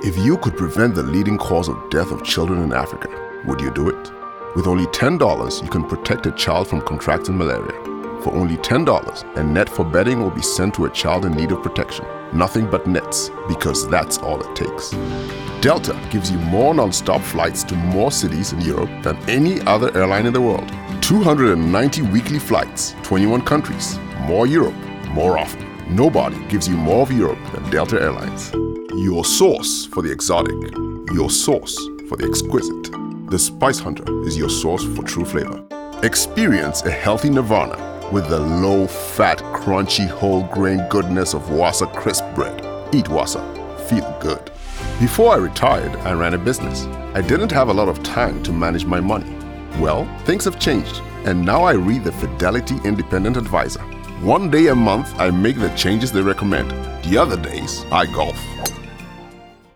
If you could prevent the leading cause of death of children in Africa, would you do it? With only $10, you can protect a child from contracting malaria. For only $10, a net for bedding will be sent to a child in need of protection. Nothing but nets, because that's all it takes. Delta gives you more non-stop flights to more cities in Europe than any other airline in the world. 290 weekly flights, 21 countries, more Europe, more often. Nobody gives you more of Europe than Delta Airlines. Your source for the exotic, your source for the exquisite. The Spice Hunter is your source for true flavor. Experience a healthy nirvana with the low-fat, crunchy, whole-grain goodness of Wassa crisp bread. Eat Wassa. Feel good. Before I retired, I ran a business. I didn't have a lot of time to manage my money. Well, things have changed, and now I read the Fidelity Independent Advisor. One day a month, I make the changes they recommend. The other days, I golf.